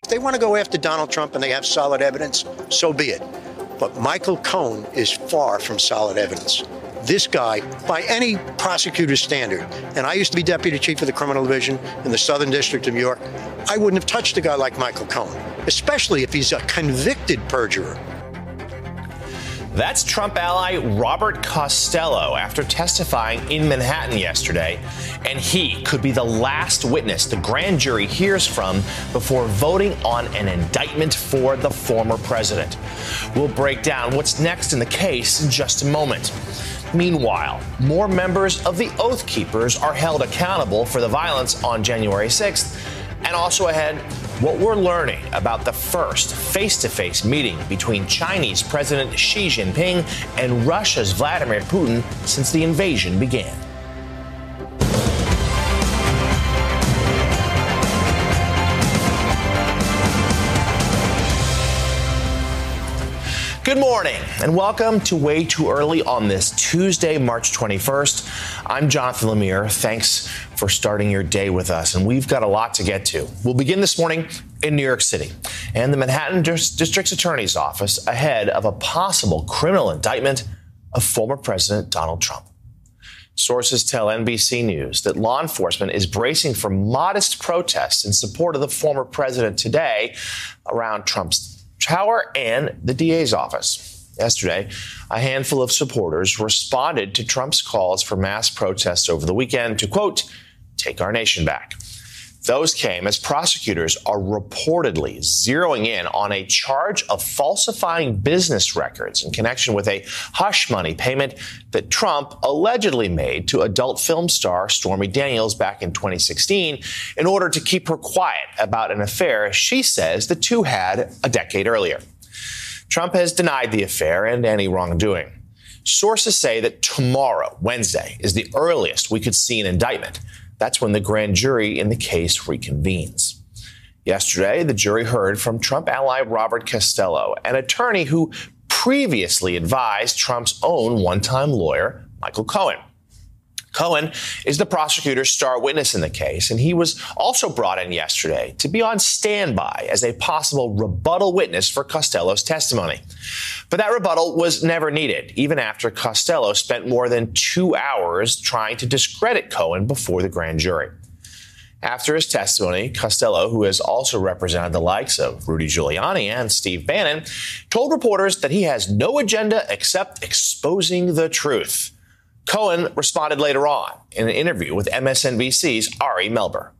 If they want to go after Donald Trump and they have solid evidence, so be it. But Michael Cohen is far from solid evidence. This guy, by any prosecutor's standard, and I used to be deputy chief of the criminal division in the Southern District of New York, I wouldn't have touched a guy like Michael Cohen, especially if he's a convicted perjurer. That's Trump ally Robert Costello after testifying in Manhattan yesterday, and he could be the last witness the grand jury hears from before voting on an indictment for the former president. We'll break down what's next in the case in just a moment. Meanwhile, more members of the Oath Keepers are held accountable for the violence on January 6th, and also ahead, what we're learning about the first face-to-face meeting between Chinese President Xi Jinping and Russia's Vladimir Putin since the invasion began. Good morning and welcome to Way Too Early on this Tuesday, March 21st. I'm Jonathan Lemire. Thanks for starting your day with us, and we've got a lot to get to. We'll begin this morning in New York City and the Manhattan District Attorney's Office ahead of a possible criminal indictment of former President Donald Trump. Sources tell NBC News that law enforcement is bracing for modest protests in support of the former president today around Trump's Tower and the DA's office. Yesterday, a handful of supporters responded to Trump's calls for mass protests over the weekend to, quote, take our nation back. Those came as prosecutors are reportedly zeroing in on a charge of falsifying business records in connection with a hush money payment that Trump allegedly made to adult film star Stormy Daniels back in 2016 in order to keep her quiet about an affair she says the two had a decade earlier. Trump has denied the affair and any wrongdoing. Sources say that tomorrow, Wednesday, is the earliest we could see an indictment. That's when the grand jury in the case reconvenes. Yesterday, the jury heard from Trump ally Robert Costello, an attorney who previously advised Trump's own one-time lawyer, Michael Cohen. Cohen is the prosecutor's star witness in the case, and he was also brought in yesterday to be on standby as a possible rebuttal witness for Costello's testimony. But that rebuttal was never needed, even after Costello spent more than 2 hours trying to discredit Cohen before the grand jury. After his testimony, Costello, who has also represented the likes of Rudy Giuliani and Steve Bannon, told reporters that he has no agenda except exposing the truth. Cohen responded later on in an interview with MSNBC's Ari Melber.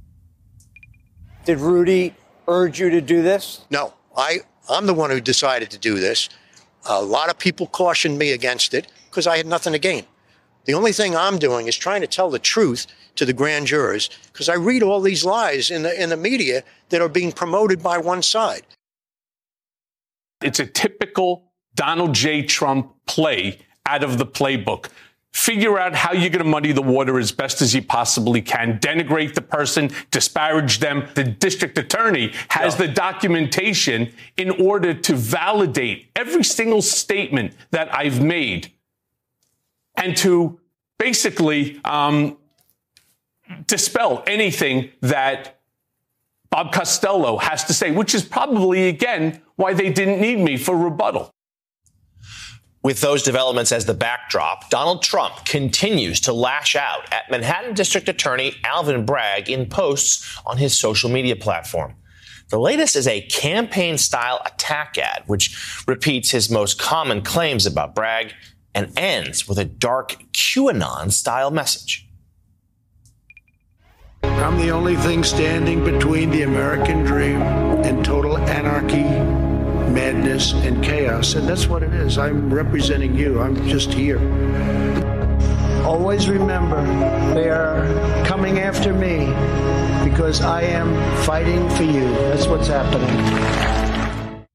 Did Rudy urge you to do this? No, I'm the one who decided to do this. A lot of people cautioned me against it because I had nothing to gain. The only thing I'm doing is trying to tell the truth to the grand jurors because I read all these lies in the media that are being promoted by one side. It's a typical Donald J. Trump play out of the playbook. Figure out how you're going to muddy the water as best as you possibly can. Denigrate the person, disparage them. The district attorney has the documentation in order to validate every single statement that I've made and to basically dispel anything that Bob Costello has to say, which is probably, again, why they didn't need me for rebuttal. With those developments as the backdrop, Donald Trump continues to lash out at Manhattan District Attorney Alvin Bragg in posts on his social media platform. The latest is a campaign-style attack ad, which repeats his most common claims about Bragg and ends with a dark QAnon-style message. I'm the only thing standing between the American dream and total anarchy, madness, and chaos. And that's what it is. I'm representing you. I'm just here. Always remember, they are coming after me because I am fighting for you. That's what's happening.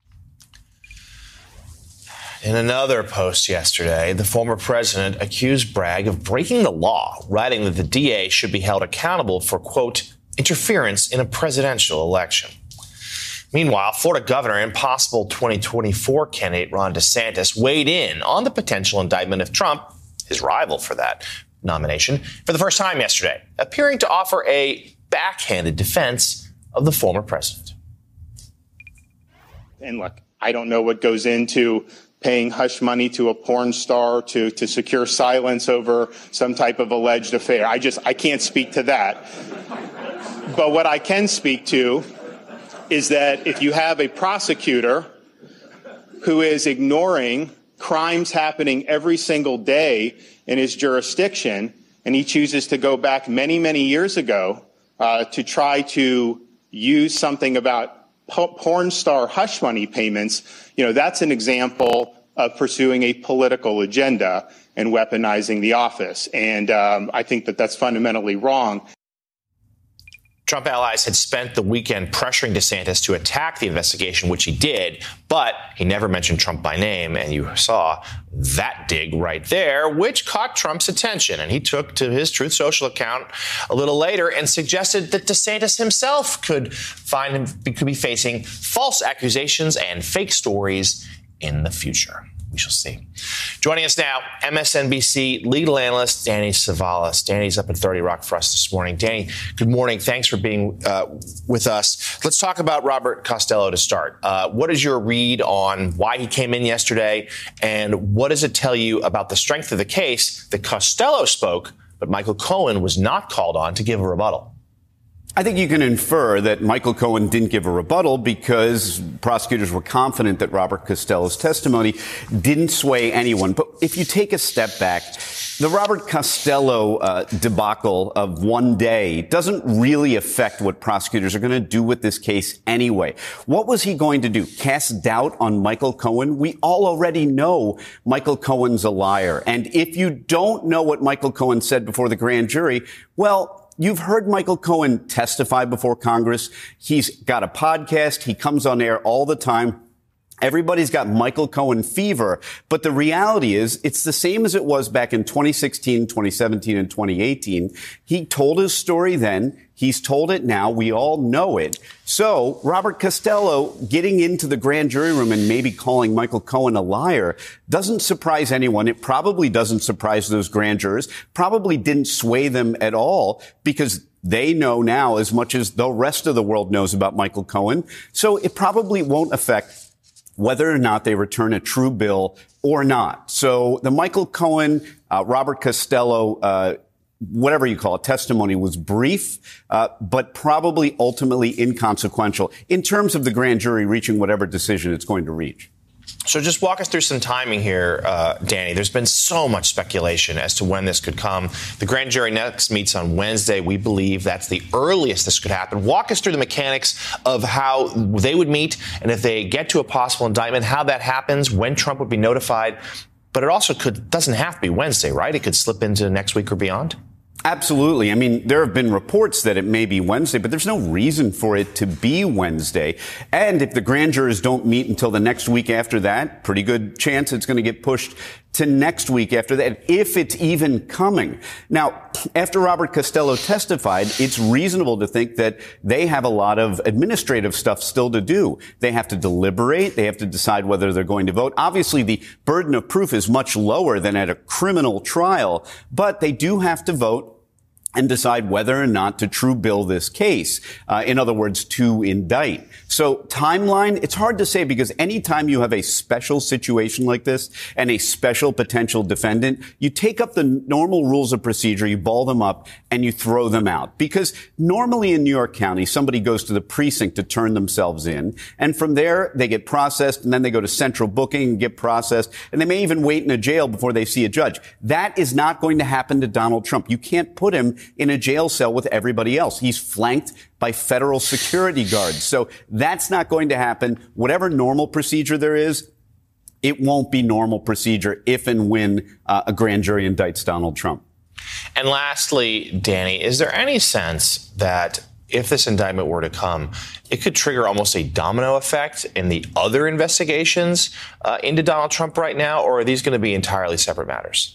In another post yesterday, the former president accused Bragg of breaking the law, writing that the DA should be held accountable for, quote, interference in a presidential election. Meanwhile, Florida governor and possible 2024 candidate Ron DeSantis weighed in on the potential indictment of Trump, his rival for that nomination, for the first time yesterday, appearing to offer a backhanded defense of the former president. And look, I don't know what goes into paying hush money to a porn star to secure silence over some type of alleged affair. I can't speak to that. But what I can speak to is that if you have a prosecutor who is ignoring crimes happening every single day in his jurisdiction, and he chooses to go back many, many years ago to try to use something about porn star hush money payments, that's an example of pursuing a political agenda and weaponizing the office. And I think that that's fundamentally wrong. Trump allies had spent the weekend pressuring DeSantis to attack the investigation, which he did, but he never mentioned Trump by name. And you saw that dig right there, which caught Trump's attention. And he took to his Truth Social account a little later and suggested that DeSantis himself could be facing false accusations and fake stories in the future. We shall see. Joining us now, MSNBC legal analyst Danny Savalas. Danny's up at 30 Rock for us this morning. Danny, good morning. Thanks for being with us. Let's talk about Robert Costello to start. What is your read on why he came in yesterday, and what does it tell you about the strength of the case that Costello spoke, but Michael Cohen was not called on to give a rebuttal? I think you can infer that Michael Cohen didn't give a rebuttal because prosecutors were confident that Robert Costello's testimony didn't sway anyone. But if you take a step back, the Robert Costello debacle of one day doesn't really affect what prosecutors are going to do with this case anyway. What was he going to do? Cast doubt on Michael Cohen? We all already know Michael Cohen's a liar. And if you don't know what Michael Cohen said before the grand jury, well, you've heard Michael Cohen testify before Congress. He's got a podcast. He comes on air all the time. Everybody's got Michael Cohen fever. But the reality is it's the same as it was back in 2016, 2017, and 2018. He told his story then. He's told it now. We all know it. So Robert Costello getting into the grand jury room and maybe calling Michael Cohen a liar doesn't surprise anyone. It probably doesn't surprise those grand jurors, probably didn't sway them at all because they know now as much as the rest of the world knows about Michael Cohen. So it probably won't affect whether or not they return a true bill or not. So the Michael Cohen, Robert Costello, whatever you call it, testimony was brief, but probably ultimately inconsequential in terms of the grand jury reaching whatever decision it's going to reach. So just walk us through some timing here, Danny. There's been so much speculation as to when this could come. The grand jury next meets on Wednesday. We believe that's the earliest this could happen. Walk us through the mechanics of how they would meet and if they get to a possible indictment, how that happens, when Trump would be notified. But it also doesn't have to be Wednesday, right? It could slip into next week or beyond. Absolutely. I mean, there have been reports that it may be Wednesday, but there's no reason for it to be Wednesday. And if the grand jurors don't meet until the next week after that, pretty good chance it's going to get pushed to next week after that, if it's even coming. Now, after Robert Costello testified, it's reasonable to think that they have a lot of administrative stuff still to do. They have to deliberate. They have to decide whether they're going to vote. Obviously, the burden of proof is much lower than at a criminal trial, but they do have to vote and decide whether or not to true bill this case. In other words, to indict. So timeline, it's hard to say because anytime you have a special situation like this and a special potential defendant, you take up the normal rules of procedure, you ball them up, and you throw them out. Because normally in New York County, somebody goes to the precinct to turn themselves in, and from there, they get processed, and then they go to central booking and get processed, and they may even wait in a jail before they see a judge. That is not going to happen to Donald Trump. You can't put him in a jail cell with everybody else. He's flanked by federal security guards. So that's not going to happen. Whatever normal procedure there is, it won't be normal procedure if and when a grand jury indicts Donald Trump. And lastly, Danny, is there any sense that if this indictment were to come, it could trigger almost a domino effect in the other investigations into Donald Trump right now, or are these going to be entirely separate matters?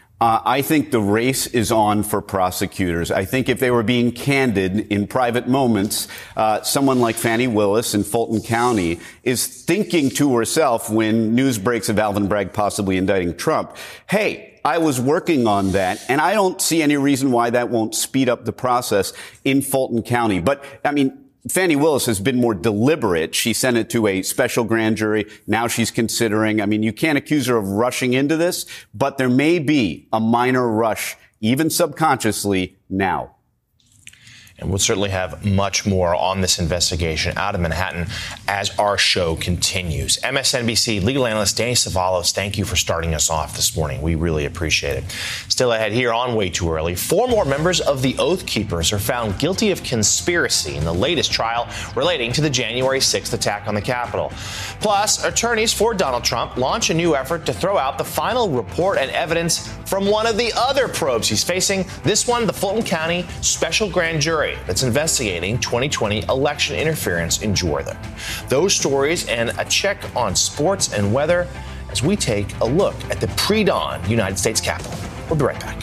I think the race is on for prosecutors. I think if they were being candid in private moments, someone like Fani Willis in Fulton County is thinking to herself when news breaks of Alvin Bragg possibly indicting Trump, hey, I was working on that, and I don't see any reason why that won't speed up the process in Fulton County. But, I mean, Fani Willis has been more deliberate. She sent it to a special grand jury. Now she's considering, I mean, you can't accuse her of rushing into this, but there may be a minor rush, even subconsciously, now. And we'll certainly have much more on this investigation out of Manhattan as our show continues. MSNBC legal analyst Danny Cevallos, thank you for starting us off this morning. We really appreciate it. Still ahead here on Way Too Early, 4 more members of the Oath Keepers are found guilty of conspiracy in the latest trial relating to the January 6th attack on the Capitol. Plus, attorneys for Donald Trump launch a new effort to throw out the final report and evidence from one of the other probes he's facing. This one, the Fulton County Special Grand Jury that's investigating 2020 election interference in Georgia. Those stories and a check on sports and weather as we take a look at the pre-dawn United States Capitol. We'll be right back.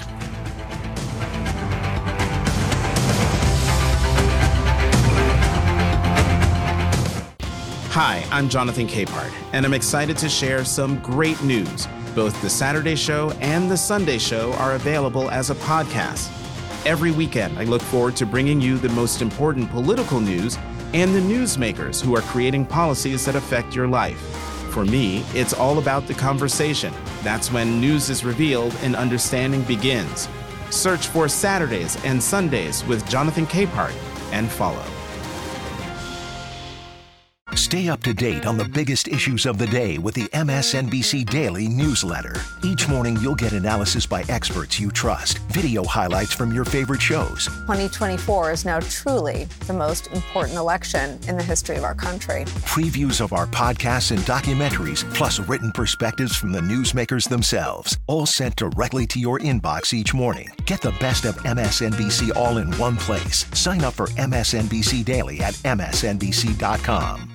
Hi, I'm Jonathan Capehart, and I'm excited to share some great news. Both the Saturday show and the Sunday show are available as a podcast. Every weekend, I look forward to bringing you the most important political news and the newsmakers who are creating policies that affect your life. For me, it's all about the conversation. That's when news is revealed and understanding begins. Search for Saturdays and Sundays with Jonathan Capehart and follow. Stay up to date on the biggest issues of the day with the MSNBC Daily newsletter. Each morning, you'll get analysis by experts you trust, video highlights from your favorite shows. 2024 is now truly the most important election in the history of our country. Previews of our podcasts and documentaries, plus written perspectives from the newsmakers themselves, all sent directly to your inbox each morning. Get the best of MSNBC all in one place. Sign up for MSNBC Daily at msnbc.com.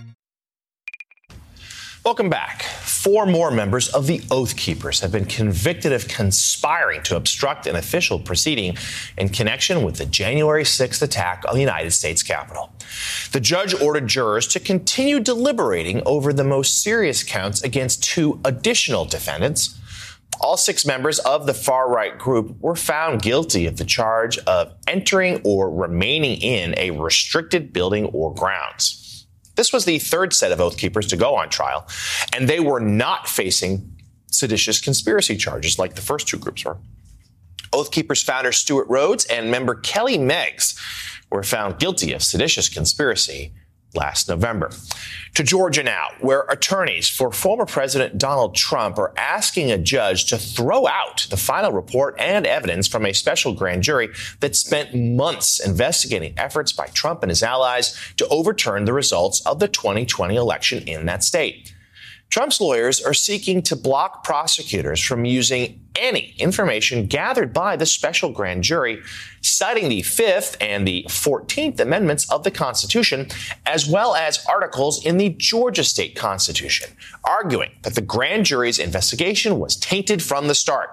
Welcome back. 4 more members of the Oath Keepers have been convicted of conspiring to obstruct an official proceeding in connection with the January 6th attack on the United States Capitol. The judge ordered jurors to continue deliberating over the most serious counts against 2 additional defendants. All 6 members of the far-right group were found guilty of the charge of entering or remaining in a restricted building or grounds. This was the 3rd set of Oath Keepers to go on trial, and they were not facing seditious conspiracy charges like the first 2 groups were. Oath Keepers founder Stuart Rhodes and member Kelly Meggs were found guilty of seditious conspiracy last November. To Georgia now, where attorneys for former President Donald Trump are asking a judge to throw out the final report and evidence from a special grand jury that spent months investigating efforts by Trump and his allies to overturn the results of the 2020 election in that state. Trump's lawyers are seeking to block prosecutors from using any information gathered by the special grand jury, citing the 5th and the 14th Amendments of the Constitution, as well as articles in the Georgia state Constitution, arguing that the grand jury's investigation was tainted from the start.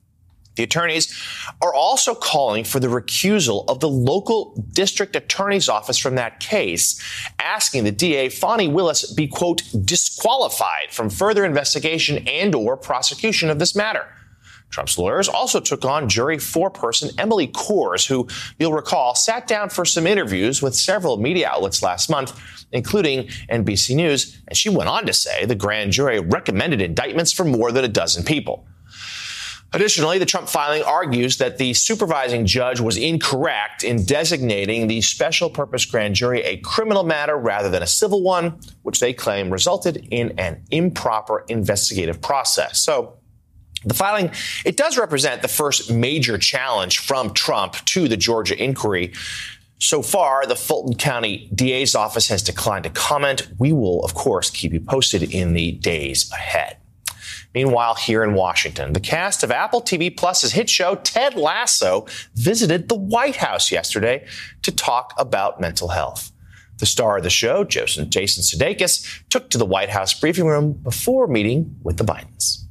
The attorneys are also calling for the recusal of the local district attorney's office from that case, asking the DA, Fani Willis, be, quote, disqualified from further investigation and or prosecution of this matter. Trump's lawyers also took on jury foreperson Emily Kohrs, who, you'll recall, sat down for some interviews with several media outlets last month, including NBC News, and she went on to say the grand jury recommended indictments for more than a dozen people. Additionally, the Trump filing argues that the supervising judge was incorrect in designating the special purpose grand jury a criminal matter rather than a civil one, which they claim resulted in an improper investigative process. So the filing, it does represent the first major challenge from Trump to the Georgia inquiry. So far, the Fulton County DA's office has declined to comment. We will, of course, keep you posted in the days ahead. Meanwhile, here in Washington, the cast of Apple TV Plus's hit show Ted Lasso visited the White House yesterday to talk about mental health. The star of the show, Jason Sudeikis, took to the White House briefing room before meeting with the Bidens.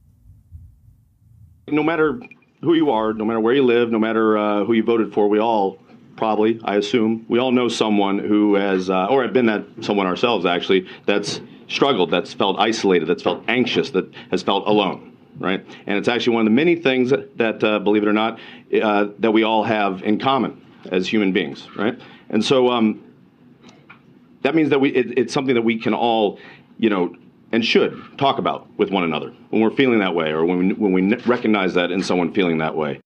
No matter who you are, no matter where you live, no matter who you voted for, we all probably, I assume, we all know someone who has, or have been that someone ourselves, actually, that's struggled, that's felt isolated, that's felt anxious, that has felt alone, right? And it's actually one of the many things that believe it or not, that we all have in common as human beings, right? And so that means that it's something that we can all, and should talk about with one another when we're feeling that way, or when we recognize that in someone feeling that way.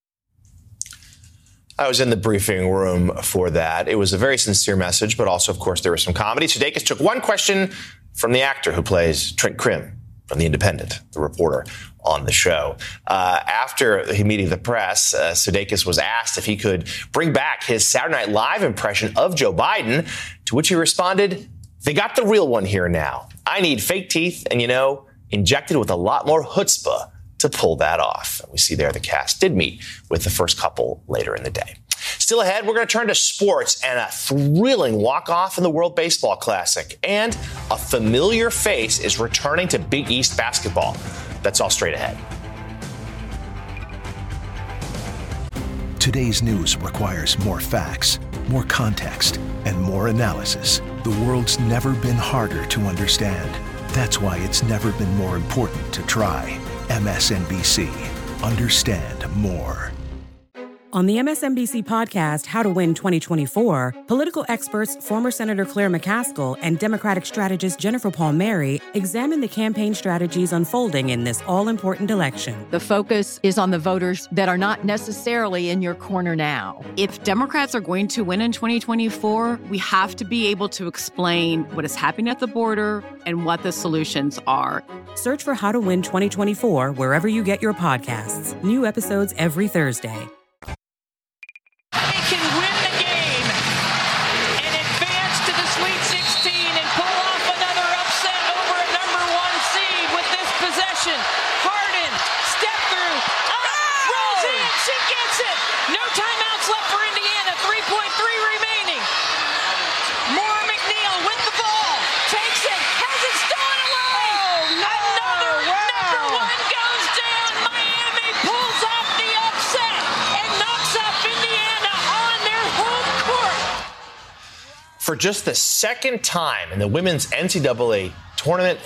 I was in the briefing room for that. It was a very sincere message, but also, of course, there was some comedy. Sudeikis took one question from the actor who plays Trent Crimm from The Independent, the reporter on the show. After he meeting the press, Sudeikis was asked if he could bring back his Saturday Night Live impression of Joe Biden, to which he responded, "They got the real one here now. I need fake teeth and, injected with a lot more chutzpah to pull that off." We see there the cast did meet with the first couple later in the day. Still ahead, we're going to turn to sports and a thrilling walk-off in the World Baseball Classic. And a familiar face is returning to Big East basketball. That's all straight ahead. Today's news requires more facts, more context, and more analysis. The world's never been harder to understand. That's why it's never been more important to try. MSNBC. Understand more. On the MSNBC podcast, How to Win 2024, political experts, former Senator Claire McCaskill and Democratic strategist Jennifer Palmieri examine the campaign strategies unfolding in this all-important election. The focus is on the voters that are not necessarily in your corner now. If Democrats are going to win in 2024, we have to be able to explain what is happening at the border and what the solutions are. Search for How to Win 2024 wherever you get your podcasts. New episodes every Thursday. They can win the game and advance to the Sweet 16 and pull off another upset over a number 1 seed with this possession. Harden, step through, rolls in, she gets it. No timeouts left for Indiana, 3.3 remaining. Moore McNeil with the ball, takes it, has it stolen away. Another number 1 goes down. Miami pulls off the upset and knocks off Indiana on their home court. For just the second time in the women's NCAA tournament,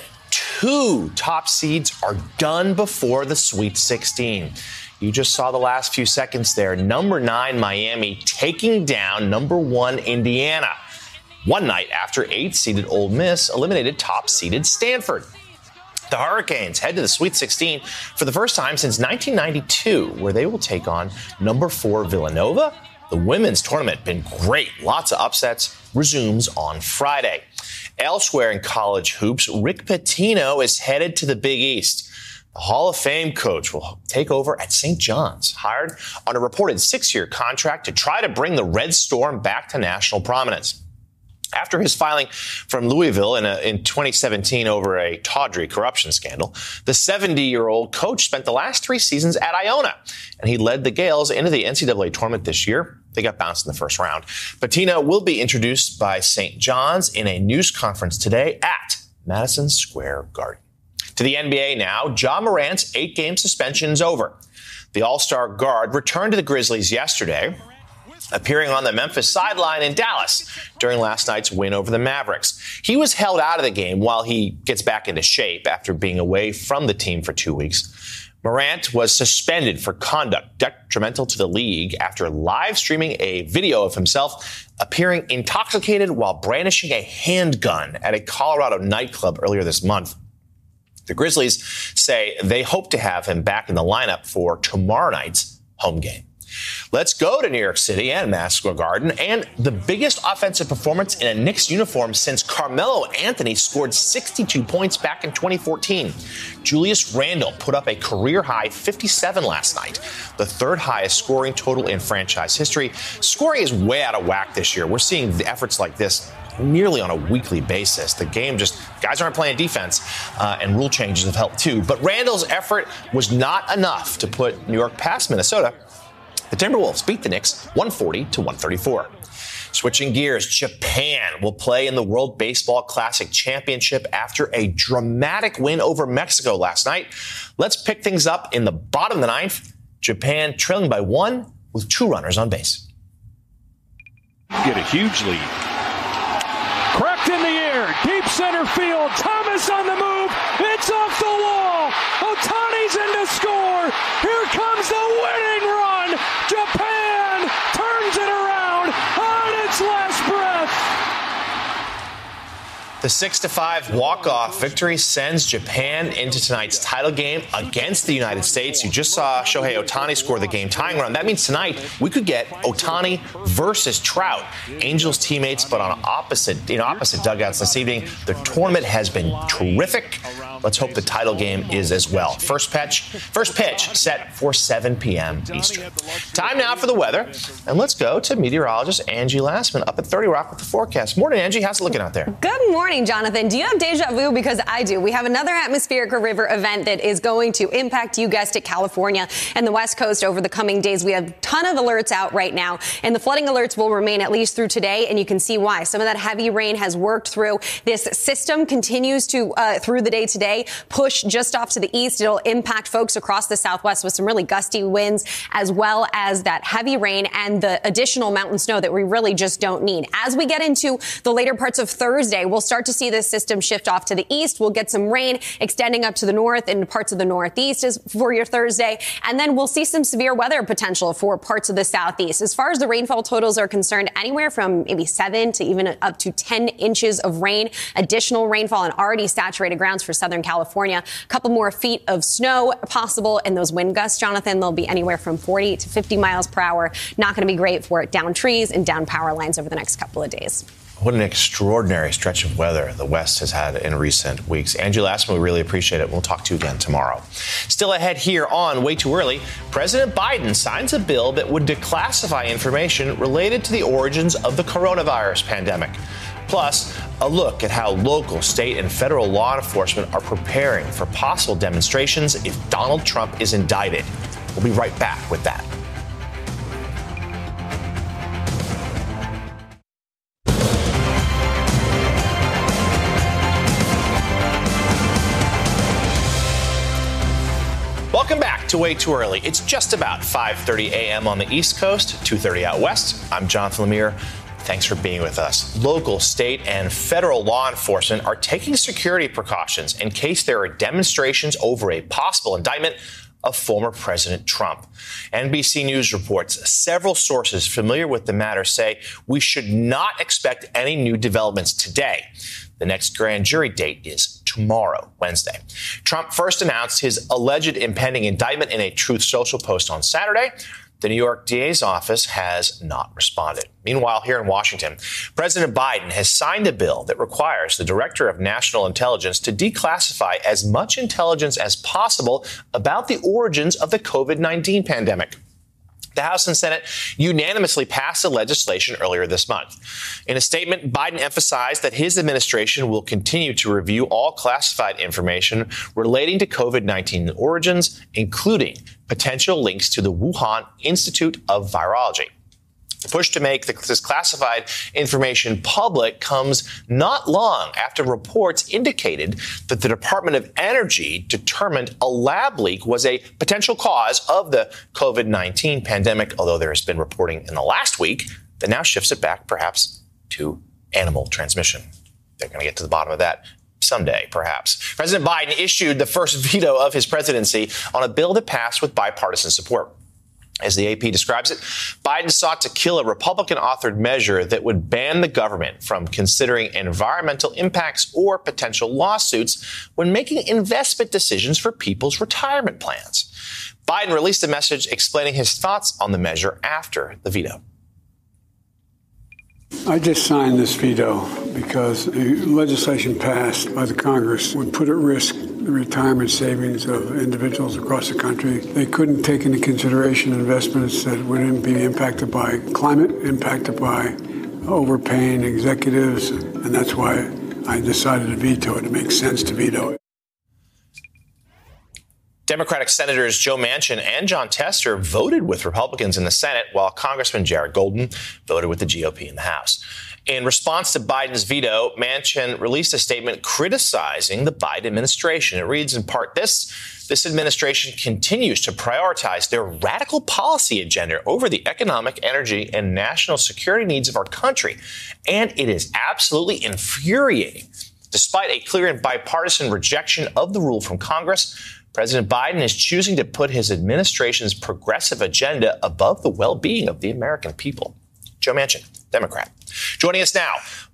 2 top seeds are done before the Sweet 16. You just saw the last few seconds there. Number 9 Miami taking down number 1 Indiana. One night after 8-seeded Ole Miss eliminated top-seeded Stanford. The Hurricanes head to the Sweet 16 for the first time since 1992, where they will take on number 4 Villanova. The women's tournament been great. Lots of upsets. Resumes on Friday. Elsewhere in college hoops, Rick Pitino is headed to the Big East. The Hall of Fame coach will take over at St. John's, hired on a reported 6-year contract to try to bring the Red Storm back to national prominence. After his filing from Louisville in 2017 over a tawdry corruption scandal, the 70-year-old coach spent the last 3 seasons at Iona, and he led the Gales into the NCAA tournament this year. They got bounced in the first round. Pitino will be introduced by St. John's in a news conference today at Madison Square Garden. To the NBA now, Ja Morant's 8-game suspension is over. The All-Star guard returned to the Grizzlies yesterday, appearing on the Memphis sideline in Dallas during last night's win over the Mavericks. He was held out of the game while he gets back into shape after being away from the team for 2 weeks. Morant was suspended for conduct detrimental to the league after live streaming a video of himself appearing intoxicated while brandishing a handgun at a Colorado nightclub earlier this month. The Grizzlies say they hope to have him back in the lineup for tomorrow night's home game. Let's go to New York City and Madison Square Garden, and the biggest offensive performance in a Knicks uniform since Carmelo Anthony scored 62 points back in 2014. Julius Randle put up a career-high 57 last night, the 3rd highest scoring total in franchise history. Scoring is way out of whack this year. We're seeing the efforts like this nearly on a weekly basis. The game guys aren't playing defense, and rule changes have helped too. But Randle's effort was not enough to put New York past Minnesota. The Timberwolves beat the Knicks 140-134. Switching gears, Japan will play in the World Baseball Classic Championship after a dramatic win over Mexico last night. Let's pick things up in the bottom of the 9th. Japan trailing by 1 with 2 runners on base. Get a huge lead. Cracked in the air, deep center field. Thomas on the move. It's off the wall. Ohtani's in to score. Here comes the winning run. Japan turns it around on its last breath. The 6-5 walk-off victory sends Japan into tonight's title game against the United States. You just saw Shohei Ohtani score the game-tying run. That means tonight we could get Ohtani versus Trout. Angels teammates, but on opposite dugouts this evening. The tournament has been terrific. Let's hope the title game is as well. First pitch set for 7 p.m. Eastern. Time now for the weather. And let's go to meteorologist Angie Lassman up at 30 Rock with the forecast. Morning, Angie. How's it looking out there? Good morning, Jonathan. Do you have deja vu? Because I do. We have another atmospheric river event that is going to impact, you guessed it, California and the West Coast over the coming days. We have a ton of alerts out right now, and the flooding alerts will remain at least through today, and you can see why. Some of that heavy rain has worked through. This system continues to, through the day today, push just off to the east. It'll impact folks across the Southwest with some really gusty winds, as well as that heavy rain and the additional mountain snow that we really just don't need. As we get into the later parts of Thursday, we'll start to see this system shift off to the east. We'll get some rain extending up to the north and parts of the northeast for your Thursday. And then we'll see some severe weather potential for parts of the southeast. As far as the rainfall totals are concerned, anywhere from maybe 7 to even up to 10 inches of rain, additional rainfall on already saturated grounds for Southern California. A couple more feet of snow possible, and those wind gusts, Jonathan, they'll be anywhere from 40 to 50 miles per hour. Not going to be great for down trees and down power lines over the next couple of days. What an extraordinary stretch of weather the West has had in recent weeks. Angie Lassman, we really appreciate it. We'll talk to you again tomorrow. Still ahead here on Way Too Early, President Biden signs a bill that would declassify information related to the origins of the coronavirus pandemic. Plus, a look at how local, state, and federal law enforcement are preparing for possible demonstrations if Donald Trump is indicted. We'll be right back with that. Welcome back to Way Too Early. It's just about 5:30 a.m. on the East Coast, 2:30 out west. I'm Jonathan Lemire. Thanks for being with us. Local, state, and federal law enforcement are taking security precautions in case there are demonstrations over a possible indictment of former President Trump. NBC News reports several sources familiar with the matter say we should not expect any new developments today. The next grand jury date is tomorrow, Wednesday. Trump first announced his alleged impending indictment in a Truth Social post on Saturday. The New York DA's office has not responded. Meanwhile, here in Washington, President Biden has signed a bill that requires the Director of National Intelligence to declassify as much intelligence as possible about the origins of the COVID-19 pandemic. The House and Senate unanimously passed the legislation earlier this month. In a statement, Biden emphasized that his administration will continue to review all classified information relating to COVID-19 origins, including potential links to the Wuhan Institute of Virology. The push to make this classified information public comes not long after reports indicated that the Department of Energy determined a lab leak was a potential cause of the COVID-19 pandemic, although there has been reporting in the last week that now shifts it back perhaps to animal transmission. They're going to get to the bottom of that someday, perhaps. President Biden issued the first veto of his presidency on a bill that passed with bipartisan support. As the AP describes it, Biden sought to kill a Republican-authored measure that would ban the government from considering environmental impacts or potential lawsuits when making investment decisions for people's retirement plans. Biden released a message explaining his thoughts on the measure after the veto. I just signed this veto because the legislation passed by the Congress would put at risk the retirement savings of individuals across the country. They couldn't take into consideration investments that wouldn't be impacted by climate, impacted by overpaying executives, and that's why I decided to veto it. It makes sense to veto it. Democratic Senators Joe Manchin and Jon Tester voted with Republicans in the Senate, while Congressman Jared Golden voted with the GOP in the House. In response to Biden's veto, Manchin released a statement criticizing the Biden administration. It reads in part this administration continues to prioritize their radical policy agenda over the economic, energy, and national security needs of our country. And it is absolutely infuriating. Despite a clear and bipartisan rejection of the rule from Congress, President Biden is choosing to put his administration's progressive agenda above the well-being of the American people. Joe Manchin, Democrat. Joining us now,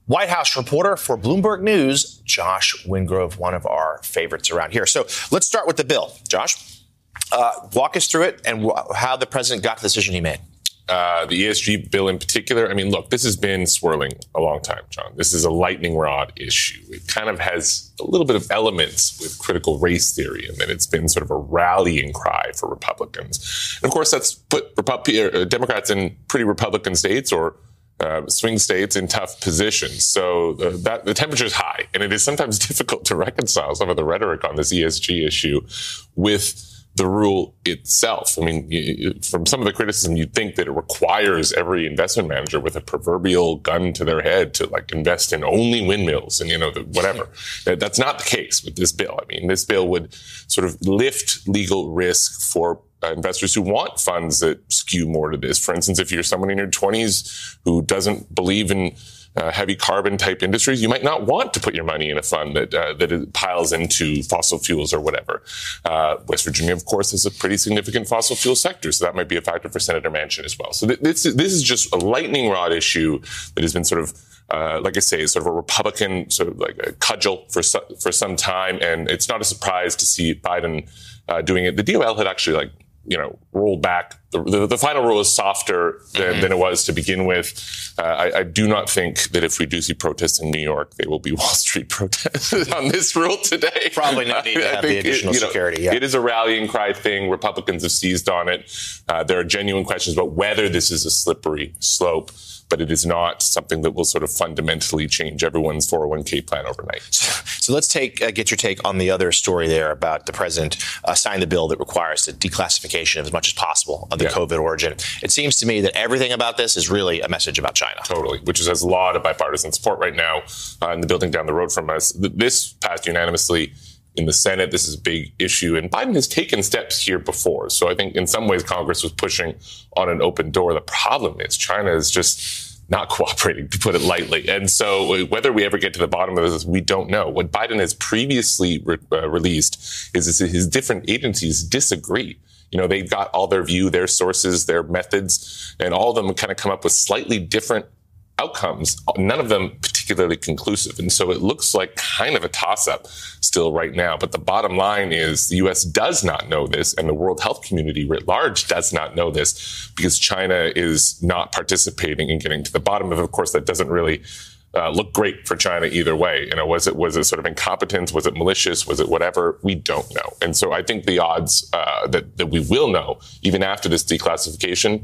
White House reporter for Bloomberg News, Josh Wingrove, one of our favorites around here. So let's start with the bill. Josh, walk us through it and how the president got to the decision he made. The ESG bill in particular, I mean, look, this has been swirling a long time, John. This is a lightning rod issue. It kind of has a little bit of elements with critical race theory, and then it's been sort of a rallying cry for Republicans. And of course, that's put Democrats in pretty Republican states or swing states in tough positions. So the temperature is high, and it is sometimes difficult to reconcile some of the rhetoric on this ESG issue with the rule itself. I mean, from some of the criticism, you'd think that it requires every investment manager with a proverbial gun to their head to invest in only windmills and, whatever. That's not the case with this bill. I mean, this bill would sort of lift legal risk for investors who want funds that skew more to this. For instance, if you're someone in your 20s who doesn't believe in heavy carbon type industries, you might not want to put your money in a fund that piles into fossil fuels or whatever. West Virginia, of course, is a pretty significant fossil fuel sector, so that might be a factor for Senator Manchin as well. So this is just a lightning rod issue that has been sort of like I say, sort of a Republican sort of like a cudgel for some time, and it's not a surprise to see Biden doing it. The DOL had actually rolled back. The final rule is softer than it was to begin with. I do not think that if we do see protests in New York, they will be Wall Street protests on this rule today. Probably not need to have the additional security. Yeah. It is a rallying cry thing. Republicans have seized on it. There are genuine questions about whether this is a slippery slope, but it is not something that will sort of fundamentally change everyone's 401k plan overnight. So let's get your take on the other story there about the president signing the bill that requires the declassification of as much as possible of the COVID origin. It seems to me that everything about this is really a message about China. Totally, which has a lot of bipartisan support right now in the building down the road from us. This passed unanimously in the Senate. This is a big issue, and Biden has taken steps here before. So I think in some ways Congress was pushing on an open door. The problem is China is just not cooperating, to put it lightly. And so whether we ever get to the bottom of this, we don't know. What Biden has previously released is his different agencies disagree. They've got all their view, their sources, their methods, and all of them kind of come up with slightly different outcomes, none of them particularly conclusive. And so it looks like kind of a toss-up still right now. But the bottom line is the U.S. does not know this, and the World Health Community writ large does not know this, because China is not participating in getting to the bottom of it. Of course, that doesn't really look great for China either way. Was it sort of incompetence? Was it malicious? Was it whatever? We don't know. And so I think the odds that we will know, even after this declassification,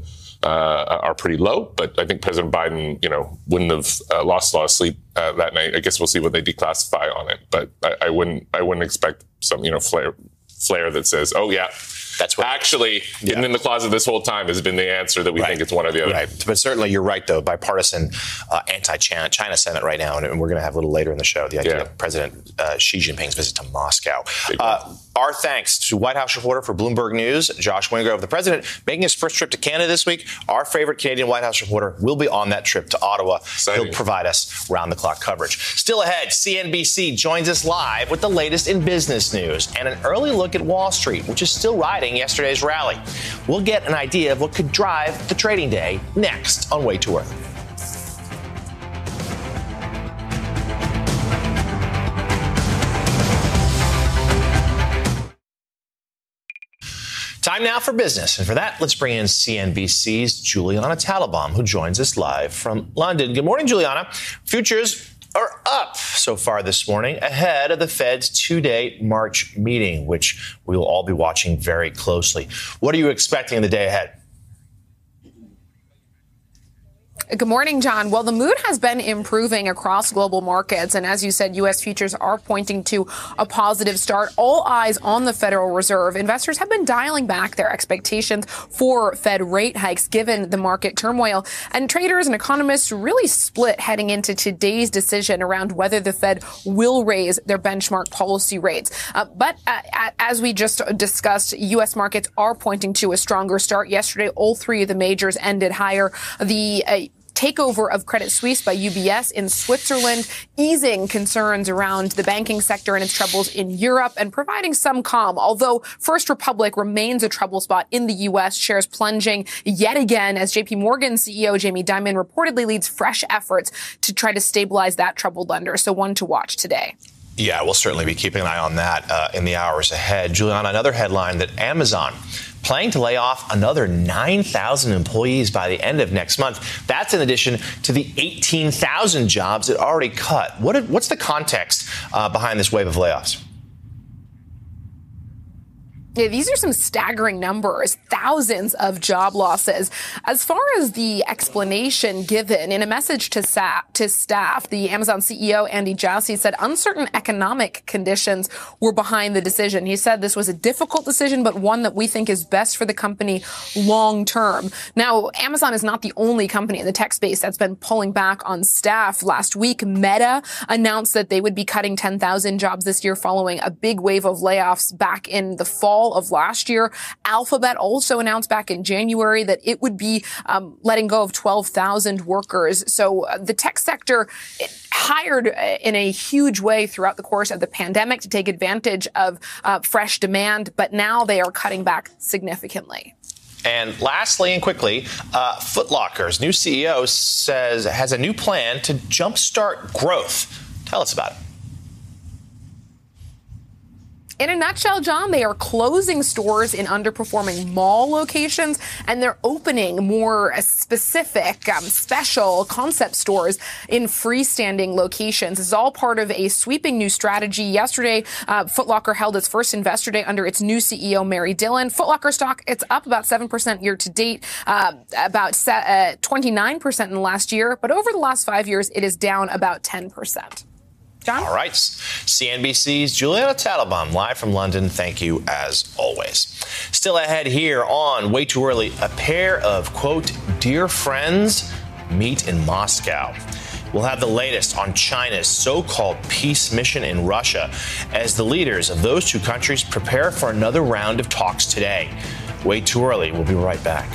are pretty low. But I think President Biden, wouldn't have lost a lot of sleep that night. I guess we'll see what they declassify on it. But I wouldn't expect some, flare that says, oh, yeah, that's what actually hidden in the closet this whole time has been the answer that we think it's one or the other. Right. But certainly you're right, though. Bipartisan anti-China Senate right now. And we're going to have a little later in the show the idea of President Xi Jinping's visit to Moscow. Our thanks to White House reporter for Bloomberg News, Josh Wingrove. The president making his first trip to Canada this week. Our favorite Canadian White House reporter will be on that trip to Ottawa. Exciting. He'll provide us round-the-clock coverage. Still ahead, CNBC joins us live with the latest in business news and an early look at Wall Street, which is still riding yesterday's rally. We'll get an idea of what could drive the trading day next on Way Too Early. Time now for business. And for that, let's bring in CNBC's Juliana Talibaum, who joins us live from London. Good morning, Juliana. Futures are up so far this morning ahead of the Fed's two-day March meeting, which we will all be watching very closely. What are you expecting in the day ahead? Good morning, John. Well, the mood has been improving across global markets. And as you said, U.S. futures are pointing to a positive start. All eyes on the Federal Reserve. Investors have been dialing back their expectations for Fed rate hikes given the market turmoil. And traders and economists really split heading into today's decision around whether the Fed will raise their benchmark policy rates. But as we just discussed, U.S. markets are pointing to a stronger start. Yesterday, all three of the majors ended higher. The takeover of Credit Suisse by UBS in Switzerland, easing concerns around the banking sector and its troubles in Europe, and providing some calm. Although First Republic remains a trouble spot in the U.S., shares plunging yet again as JP Morgan CEO Jamie Dimon reportedly leads fresh efforts to try to stabilize that troubled lender. So one to watch today. Yeah, we'll certainly be keeping an eye on that in the hours ahead. Juliana, another headline that Amazon planning to lay off another 9,000 employees by the end of next month. That's in addition to the 18,000 jobs it already cut. What's the context behind this wave of layoffs? Yeah, these are some staggering numbers, thousands of job losses. As far as the explanation given in a message to staff, the Amazon CEO, Andy Jassy, said uncertain economic conditions were behind the decision. He said this was a difficult decision, but one that we think is best for the company long term. Now, Amazon is not the only company in the tech space that's been pulling back on staff. Last week, Meta announced that they would be cutting 10,000 jobs this year following a big wave of layoffs back in the fall of last year. Alphabet also announced back in January that it would be letting go of 12,000 workers. So the tech sector hired in a huge way throughout the course of the pandemic to take advantage of fresh demand, but now they are cutting back significantly. And lastly and quickly, Foot Locker's new CEO says has a new plan to jumpstart growth. Tell us about it. In a nutshell, John, they are closing stores in underperforming mall locations, and they're opening more specific, special concept stores in freestanding locations. This is all part of a sweeping new strategy. Yesterday, Foot Locker held its first investor day under its new CEO, Mary Dillon. Foot Locker stock, it's up about 7% year to date, about 29% in the last year. But over the last 5 years, it is down about 10%. John? All right. CNBC's Juliana Tatelbaum, live from London. Thank you, as always. Still ahead here on Way Too Early, a pair of, quote, dear friends meet in Moscow. We'll have the latest on China's so-called peace mission in Russia as the leaders of those two countries prepare for another round of talks today. Way Too Early. We'll be right back.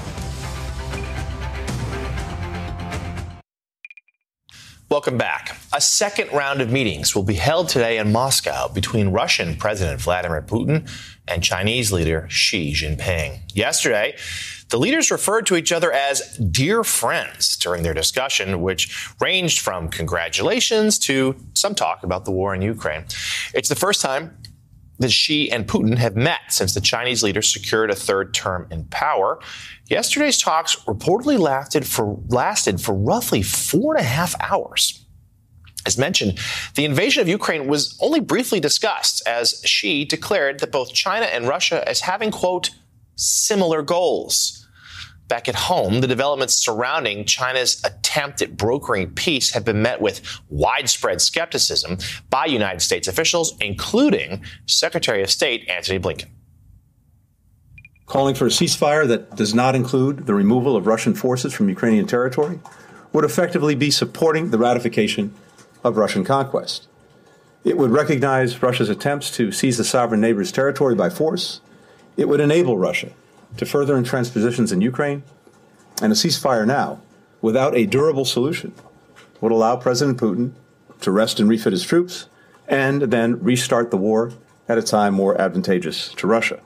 Welcome back. A second round of meetings will be held today in Moscow between Russian President Vladimir Putin and Chinese leader Xi Jinping. Yesterday, the leaders referred to each other as dear friends during their discussion, which ranged from congratulations to some talk about the war in Ukraine. It's the first time that Xi and Putin have met since the Chinese leader secured a third term in power. Yesterday's talks reportedly lasted for roughly 4.5 hours. As mentioned, the invasion of Ukraine was only briefly discussed as Xi declared that both China and Russia as having, quote, similar goals. Back at home, the developments surrounding China's attempt at brokering peace have been met with widespread skepticism by United States officials, including Secretary of State Antony Blinken. Calling for a ceasefire that does not include the removal of Russian forces from Ukrainian territory would effectively be supporting the ratification of Russian conquest. It would recognize Russia's attempts to seize the sovereign neighbor's territory by force. It would enable Russia to further entrench positions in Ukraine, and a ceasefire now, without a durable solution, would allow President Putin to rest and refit his troops and then restart the war at a time more advantageous to Russia.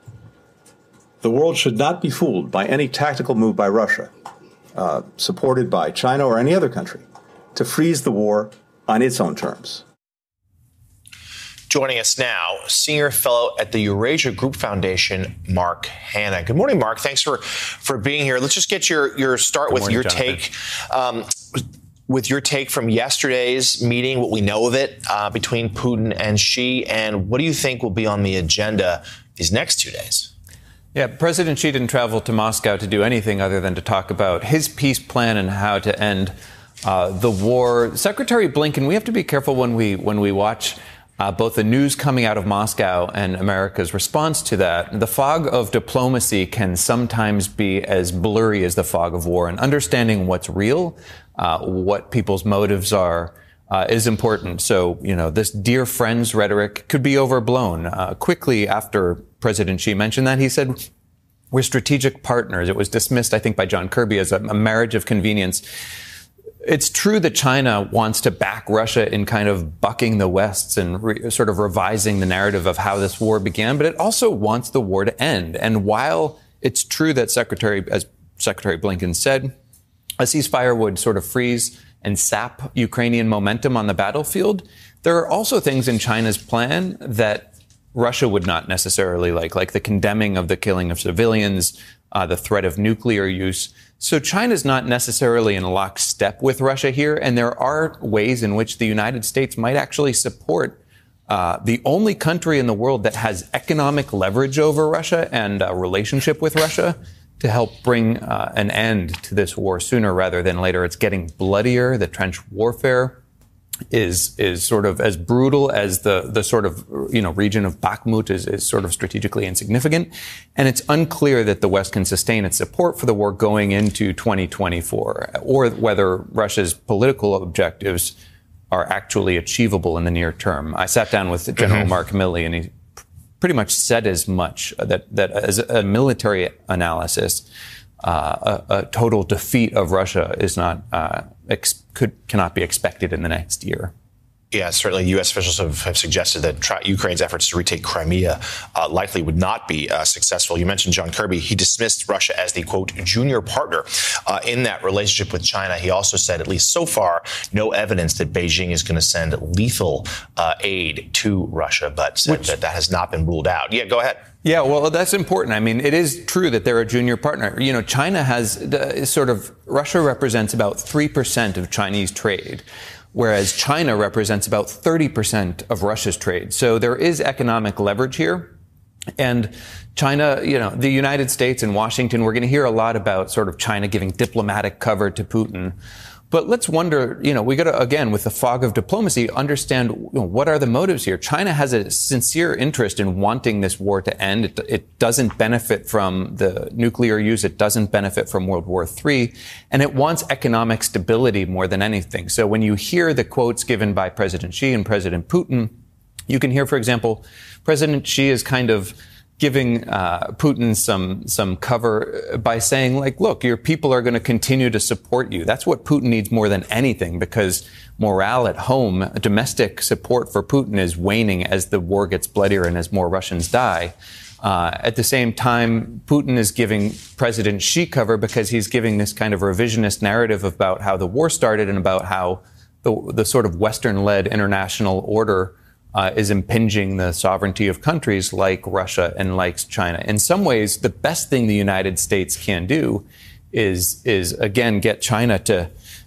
The world should not be fooled by any tactical move by Russia, supported by China or any other country, to freeze the war on its own terms. Joining us now, senior fellow at the Eurasia Group Foundation, Mark Hanna. Good morning, Mark. Thanks for being here. Let's just get your start with your take. With your take from yesterday's meeting, what we know of it between Putin and Xi, and what do you think will be on the agenda these next 2 days? Yeah, President Xi didn't travel to Moscow to do anything other than to talk about his peace plan and how to end the war. Secretary Blinken, we have to be careful when we watch both the news coming out of Moscow and America's response to that. The fog of diplomacy can sometimes be as blurry as the fog of war, and understanding what's real, what people's motives are, is important. So, this dear friends rhetoric could be overblown. Quickly after President Xi mentioned that, he said, We're strategic partners. It was dismissed, I think, by John Kirby as a marriage of convenience. It's true that China wants to back Russia in kind of bucking the West and sort of revising the narrative of how this war began, but it also wants the war to end. And while it's true that as Secretary Blinken said, a ceasefire would sort of freeze and sap Ukrainian momentum on the battlefield, there are also things in China's plan that Russia would not necessarily like the condemning of the killing of civilians, the threat of nuclear use. So China's not necessarily in lockstep with Russia here, and there are ways in which the United States might actually support the only country in the world that has economic leverage over Russia and a relationship with Russia to help bring an end to this war sooner rather than later. It's getting bloodier. The trench warfare is sort of as brutal as the sort of, region of Bakhmut is sort of strategically insignificant. And it's unclear that the West can sustain its support for the war going into 2024, or whether Russia's political objectives are actually achievable in the near term. I sat down with General Mark Milley, and he pretty much said as much, that as a military analysis, a total defeat of Russia is not cannot be expected in the next year. Yeah, certainly U.S. officials have suggested that Ukraine's efforts to retake Crimea likely would not be successful. You mentioned John Kirby. He dismissed Russia as the, quote, junior partner in that relationship with China. He also said, at least so far, no evidence that Beijing is going to send lethal aid to Russia, but said that has not been ruled out. Yeah, go ahead. Yeah, well, that's important. I mean, it is true that they're a junior partner. China has Russia represents about 3% of Chinese trade, whereas China represents about 30% of Russia's trade. So there is economic leverage here. And China, the United States and Washington, we're going to hear a lot about sort of China giving diplomatic cover to Putin. But let's wonder, we got to, again, with the fog of diplomacy, understand what are the motives here. China has a sincere interest in wanting this war to end. It doesn't benefit from the nuclear use. It doesn't benefit from World War III. And it wants economic stability more than anything. So when you hear the quotes given by President Xi and President Putin, you can hear, for example, President Xi is kind of giving Putin some cover by saying, look, your people are going to continue to support you. That's what Putin needs more than anything, because morale at home, domestic support for Putin is waning as the war gets bloodier and as more Russians die. At the same time, Putin is giving President Xi cover because he's giving this kind of revisionist narrative about how the war started and about how the sort of Western-led international order is impinging the sovereignty of countries like Russia and like China. In some ways, the best thing the United States can do is again get China to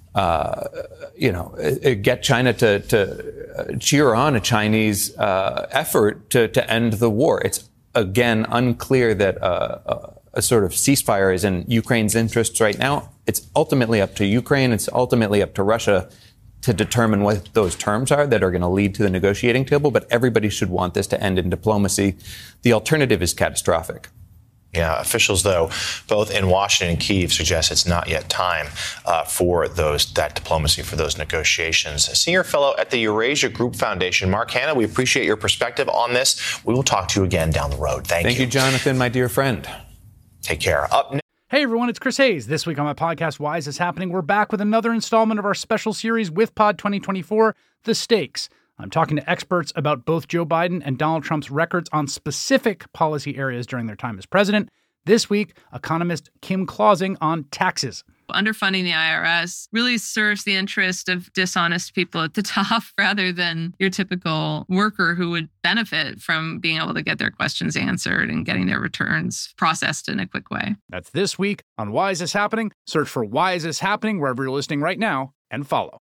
cheer on a Chinese effort to end the war. It's again unclear that a sort of ceasefire is in Ukraine's interests right now. It's ultimately up to Ukraine. It's ultimately up to Russia to determine what those terms are that are going to lead to the negotiating table. But everybody should want this to end in diplomacy. The alternative is catastrophic. Yeah, officials, though, both in Washington and Kyiv, suggest it's not yet time for that diplomacy, for those negotiations. A senior fellow at the Eurasia Group Foundation, Mark Hanna, we appreciate your perspective on this. We will talk to you again down the road. Thank you. Thank you, Jonathan, my dear friend. Take care. Up next. Hey everyone, it's Chris Hayes. This week on my podcast, Why Is This Happening? We're back with another installment of our special series with Pod 2024, The Stakes. I'm talking to experts about both Joe Biden and Donald Trump's records on specific policy areas during their time as president. This week, economist Kim Clausing on taxes. Underfunding the IRS really serves the interest of dishonest people at the top rather than your typical worker who would benefit from being able to get their questions answered and getting their returns processed in a quick way. That's this week on Why Is This Happening? Search for Why Is This Happening wherever you're listening right now and follow.